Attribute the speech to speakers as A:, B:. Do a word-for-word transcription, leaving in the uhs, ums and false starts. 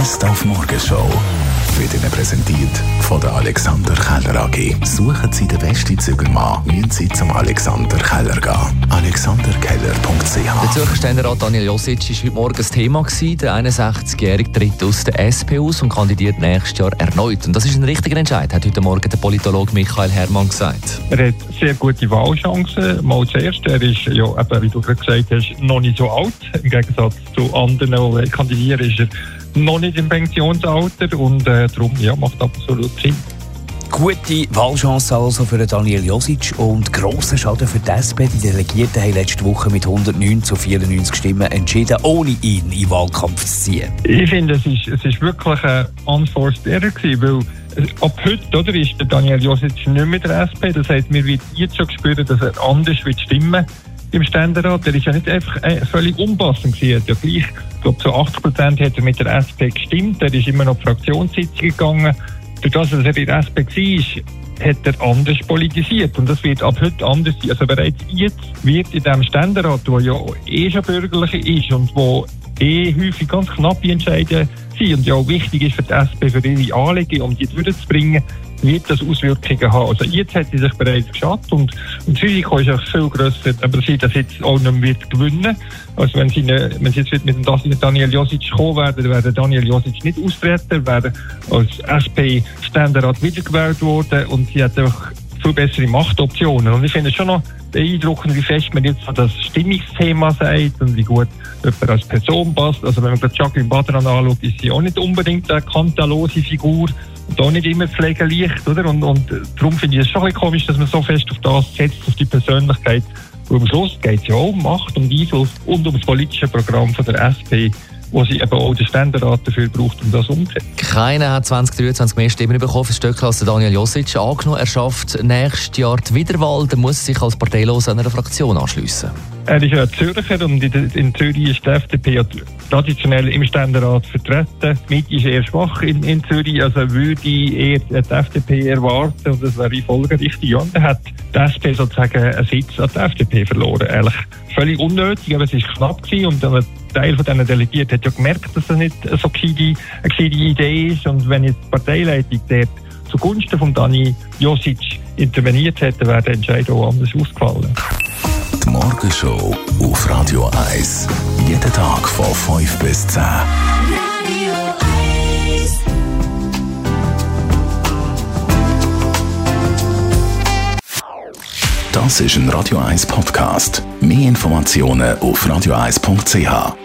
A: Best auf Morgenshow wird Ihnen präsentiert von der Alexander Keller A G. Suchen Sie den besten Zügelmann, müssen Sie zum Alexander Keller gehen. alexander keller punkt c h.
B: Der Zürcher Ständerat Daniel Josic war heute Morgen das Thema. Der einundsechzigjährige tritt aus der S P aus und kandidiert nächstes Jahr erneut. Und das ist ein richtiger Entscheid, hat heute Morgen der Politologe Michael Herrmann gesagt.
C: Er hat sehr gute Wahlchancen. Mal zuerst, er ist, ja, eben, wie du gerade gesagt hast, noch nicht so alt. Im Gegensatz zu anderen, die kandidieren, ist er noch nicht im Pensionsalter und äh, darum ja, macht absolut Sinn.
D: Gute Wahlchance also für Daniel Josic und grosser Schaden für die S P. Die Delegierten haben letzte Woche mit hundertneun zu vierundneunzig Stimmen entschieden, ohne ihn in den Wahlkampf zu ziehen.
C: Ich finde, es ist, es ist wirklich ein unforced error gewesen, weil ab heute oder, ist der Daniel Josic nicht mehr mit der S P. Das heisst, wir werden jetzt schon spüren, dass er anders wird stimmen im Ständerat. Der ist ja nicht einfach völlig unpassend gewesen. Er hat ja gleich, ich glaube, zu achtzig Prozent hat er mit der S P gestimmt. Er ist immer noch auf Fraktionssitzungen gegangen. Durch das, dass er in der S P war, hat er anders politisiert. Und das wird ab heute anders sein. Also bereits jetzt wird in diesem Ständerat, der ja eh schon bürgerlich ist und wo eh häufig ganz knappe Entscheidungen sind und ja auch wichtig ist für die S P, für ihre Anliegen, um die durchzubringen, wird das Auswirkungen haben. Also jetzt hat sie sich bereits geschadet und, und das Risiko ist auch viel grösser, aber sie das jetzt auch nicht mehr wird gewinnen. Also wenn sie, ne, wenn sie jetzt mit dem Daniel Josic kommen werden, dann wäre Daniel Josic nicht austreten, wäre als S P-Ständerat wiedergewählt worden und sie hat auch viel bessere Machtoptionen. Und ich finde es schon noch beeindruckend, wie fest man jetzt das Stimmungsthema sagt und wie gut jemand als Person passt. Also wenn man gerade Jacqueline Badran anschaut, ist sie auch nicht unbedingt eine kantalose Figur und auch nicht immer pflegeleicht, oder? Und, und darum finde ich es schon ein bisschen komisch, dass man so fest auf das setzt, auf die Persönlichkeit. Und am Schluss geht es ja auch um Macht, um Einfluss und um das politische Programm von der S P, wo sie eben auch den Ständerat dafür braucht, um das umzusetzen.
B: Keiner hat zwanzig dreiundzwanzig mehr Stimmen bekommen für Stöckl als Daniel Josic. Angenommen, er schafft nächstes Jahr die Wiederwahl, dann muss er sich als Parteiloser einer Fraktion anschliessen.
C: Er ist ja Zürcher und in Zürich ist die F D P ja traditionell im Ständerat vertreten. Die Mitte ist eher schwach in, in Zürich, also würde ich eher die F D P erwarten und das wäre folgerichtig. Ja, und dann hat die S P sozusagen einen Sitz an die F D P verloren. Ehrlich völlig unnötig, aber es war knapp gewesen und ein Teil von diesen Delegierten hat ja gemerkt, dass das nicht so eine gescheite Idee ist und wenn jetzt die Parteileitung dort zugunsten von Dani Josic interveniert hätte, wäre der Entscheid auch anders ausgefallen.
A: Die Morgenshow auf Radio eins. Jeden Tag von fünf bis zehn. Radio eins. Das ist ein Radio eins Podcast. Mehr Informationen auf radio eins punkt c h.